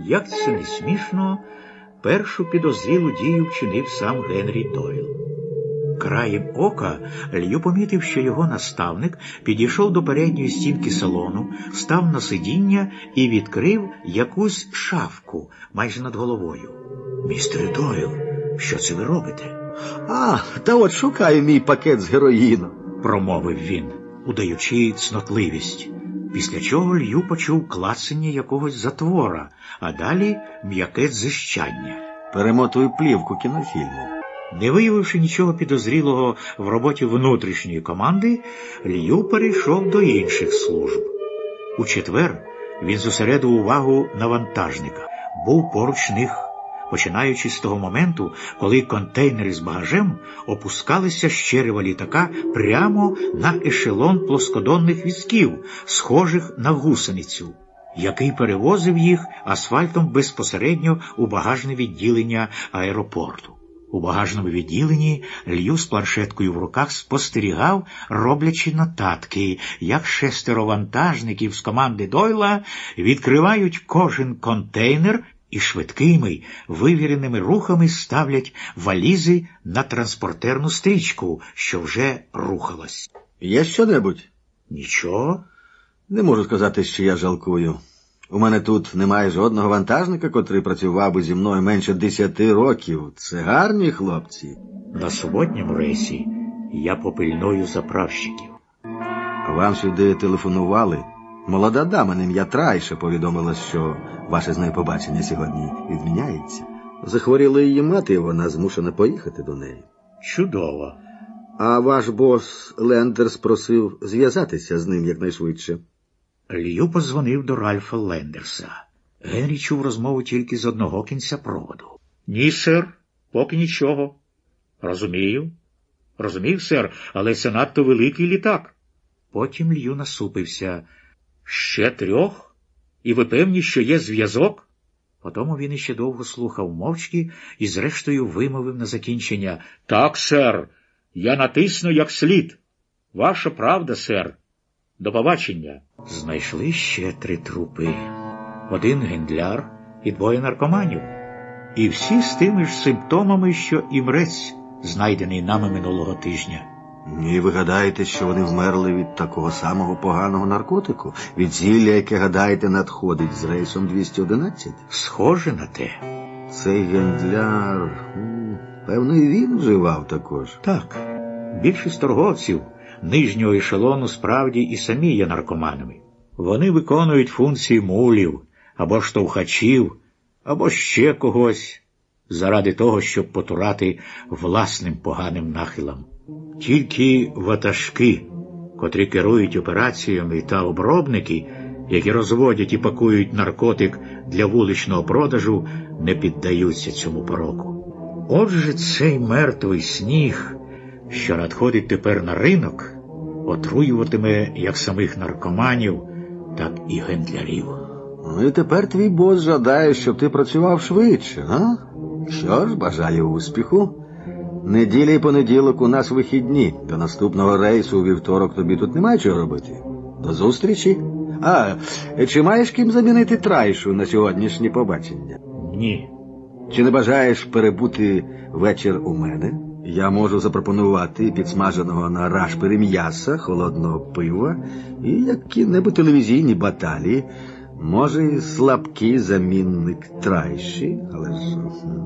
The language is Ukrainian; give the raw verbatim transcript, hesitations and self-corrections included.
Як це не смішно, першу підозрілу дію вчинив сам Генрі Дойл. Краєм ока Лью помітив, що його наставник підійшов до передньої стінки салону, став на сидіння і відкрив якусь шафку майже над головою. «Містере Дойл, що це ви робите?» «А, та от шукаю мій пакет з героїном», – промовив він, удаючи цнотливість. Після чого Лью почув клацання якогось затвора, а далі м'яке дзищання. «Перемотую плівку кінофільму». Не виявивши нічого підозрілого в роботі внутрішньої команди, Лью перейшов до інших служб. У четвер він зосередив увагу на вантажниках, був поруч них, починаючи з того моменту, коли контейнери з багажем опускалися з черева літака прямо на ешелон плоскодонних візків, схожих на гусеницю, який перевозив їх асфальтом безпосередньо у багажне відділення аеропорту. У багажному відділенні Лью з планшеткою в руках спостерігав, роблячи нотатки, як шестеро вантажників з команди Дойла відкривають кожен контейнер і швидкими, вивіреними рухами ставлять валізи на транспортерну стрічку, що вже рухалась. «Є що-небудь?» «Нічого». «Не можу сказати, що я жалкую. У мене тут немає жодного вантажника, котрий працював би зі мною менше десяти років. Це гарні хлопці». «На суботньому рейсі я попильную заправщиків». «Вам сюди телефонували? Молода дама на ім'я Трайша повідомила, що ваше з нею побачення сьогодні відміняється. Захворіла її мати, і вона змушена поїхати до неї». «Чудово». «А ваш бос Лендерс просив зв'язатися з ним якнайшвидше». Лью подзвонив до Ральфа Лендерса. Генрі чув розмову тільки з одного кінця проводу. «Ні, сер, поки нічого». «Розумію. Розумів, сер, але це надто великий літак». Потім Лью насупився. «Ще трьох? І ви певні, що є зв'язок?» Потому він іще довго слухав мовчки і зрештою вимовив на закінчення. «Так, сер, я натисну як слід. Ваша правда, сер. До побачення». Знайшли ще три трупи. Один гендляр і двоє наркоманів. І всі з тими ж симптомами, що і мрець, знайдений нами минулого тижня. І ви гадаєте, що вони вмерли від такого самого поганого наркотику? Від зілля, яке, гадаєте, надходить з рейсом двісті одинадцять? Схоже на те. Цей гендляр, певно, і він вживав також. Так, більшість торговців нижнього ешелону справді і самі є наркоманами. Вони виконують функції мулів, або штовхачів, або ще когось, заради того, щоб потурати власним поганим нахилам. Тільки ватажки, котрі керують операціями, та обробники, які розводять і пакують наркотик для вуличного продажу, не піддаються цьому пороку. Отже, цей мертвий сніг, що надходить тепер на ринок, отруюватиме як самих наркоманів, так і гендлярів. Ну і тепер твій бос жадає, щоб ти працював швидше, а? Що ж, бажаю успіху. Неділя і понеділок у нас вихідні. До наступного рейсу у вівторок тобі тут немає чого робити. До зустрічі. А, чи маєш ким замінити Трайшу на сьогоднішнє побачення? Ні. Чи не бажаєш перебути вечір у мене? Я можу запропонувати підсмаженого на рашпері м'яса, холодного пива і які-небудь телевізійні баталії. Може, і слабкий замінник Трайші, але ж...